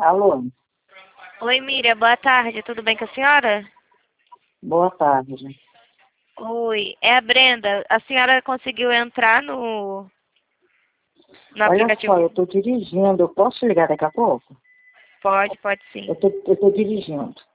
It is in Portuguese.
Alô, Oi, Miriam, boa tarde, tudo bem com a senhora? boa tarde. Oi, é a Brenda. A senhora conseguiu entrar no Olha aplicativo? só, eu estou dirigindo, eu posso ligar daqui a pouco? Pode sim. Eu tô dirigindo.